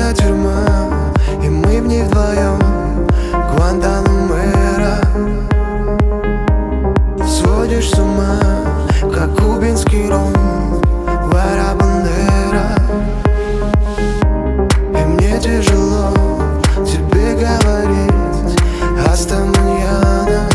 Это тюрьма, и мы в ней вдвоем. Гуантанамера. Сводишь с ума, как кубинский ром. Вара Бандера. И мне тяжело тебе говорить «Аста маньяна».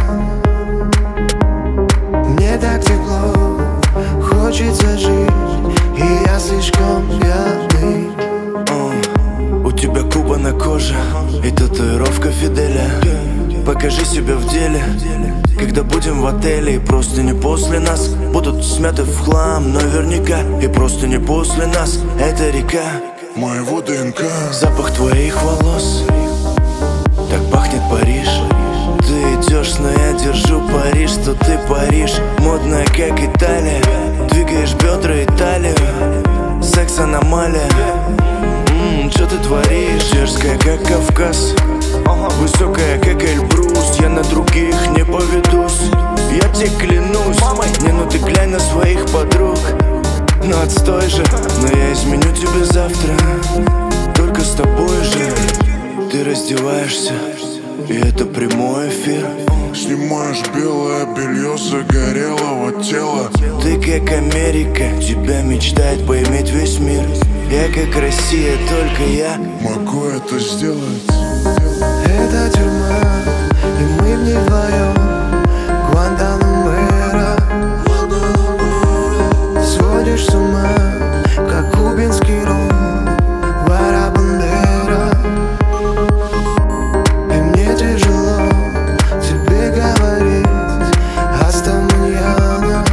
Мне так тепло, хочется жить, и я слишком пьяный. У тебя Куба на коже и татуировка Фиделя. Покажи себя в деле, когда будем в отеле. И просто не после нас будут смяты в хлам наверняка. И просто не после нас эта река моего ДНК. Запах твоих волос, так пахнет Париж. Ты идешь, но я держу пари, что ты Париж. Модная, как Италия, двигаешь бедра и талию. Секс-аномалия. Что ты творишь? Дерзкая, как Кавказ, высокая, как Эльбрус. Я на других не поведусь, я тебе клянусь. Не, ну ты глянь на своих подруг. Ну отстой же, но я изменю тебе завтра. Только с тобой же. Ты раздеваешься, и это прямой эфир. Снимаешь белое белье загорелого тела. Ты как Америка, тебя мечтает поиметь весь мир. Я как Россия, только я могу это сделать. Это тюрьма, и мы в ней вдвоем. Гуантанамера. Сводишь с ума, как кубинский ром. Вара Бандера. И мне тяжело тебе говорить «Аста маньяна».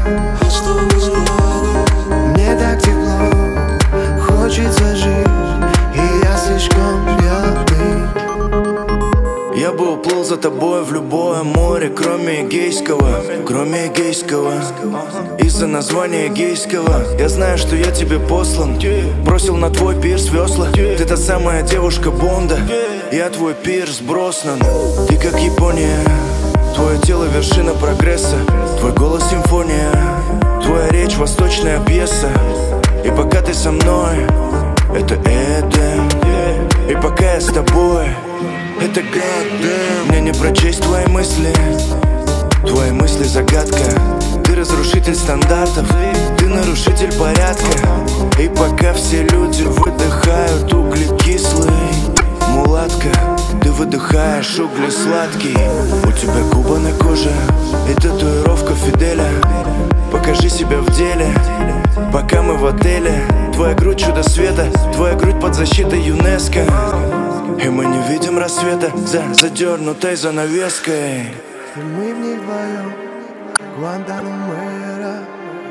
Мне так тепло, хочется жить, и я слишком пьяный. Я бы уплыл за тобой в любое море, кроме Эгейского. Кроме Эгейского. Из-за названия гейского. Я знаю, что я тебе послан. Бросил на твой пирс весла. Ты та самая девушка Бонда. Я твой пирс Броснан. Ты как Япония. Твое тело вершина прогресса. Твой голос симфония. Твоя речь восточная пьеса. И пока ты со мной, это Эдем. И пока я с тобой, это Goddamn. Мне не прочесть твои мысли. Твои мысли загадка. Ты разрушитель стандартов, ты нарушитель порядка. И пока все люди выдыхают углекислый, мулатка, ты выдыхаешь угли сладкий. У тебя Куба на коже и татуировка Фиделя. Покажи себя в деле, пока мы в отеле. Твоя грудь чудо света, твоя грудь под защитой ЮНЕСКО. И мы не видим рассвета за задернутой занавеской. И мы в ней вдвоем. Гуантанамера.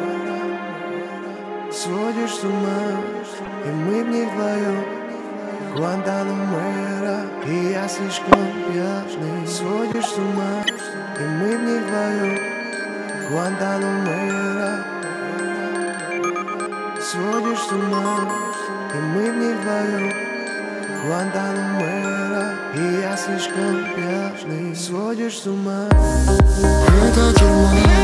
Сводишь с ума, и мы в ней вдвоем. Гуантанамера. И я слишком пьяный. Сводишь с ума, и мы в ней вдвоем. Гуантанамера. Сводишь с ума, и мы в ней вдвоем. Гуантанамера. И я слишком пьяный. Сводишь с ума. Это тюрьма.